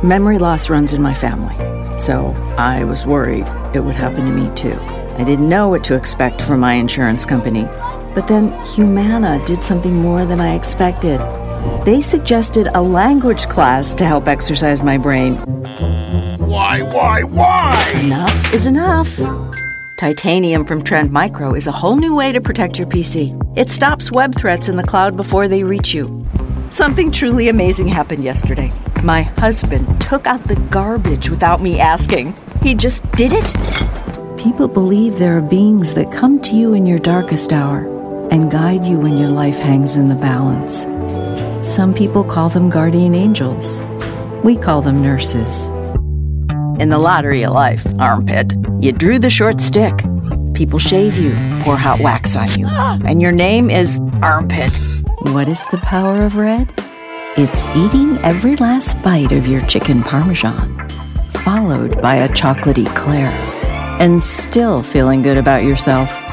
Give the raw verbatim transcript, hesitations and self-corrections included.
Memory loss runs in my family, so I was worried it would happen to me too. I didn't know what to expect from my insurance company, but then Humana did something more than I expected. They suggested a language class to help exercise my brain. Why, why, why? Enough is enough. Titanium from Trend Micro is a whole new way to protect your P C. It stops web threats in the cloud before they reach you. Something truly amazing happened yesterday. My husband took out the garbage without me asking. He just did it. People believe there are beings that come to you in your darkest hour and guide you when your life hangs in the balance. Some people call them guardian angels. We call them nurses. In the lottery of life, armpit, you drew the short stick. People shave you, pour hot wax on you, and your name is Armpit. What is the power of red? It's eating every last bite of your chicken parmesan, followed by a chocolatey Claire, and still feeling good about yourself.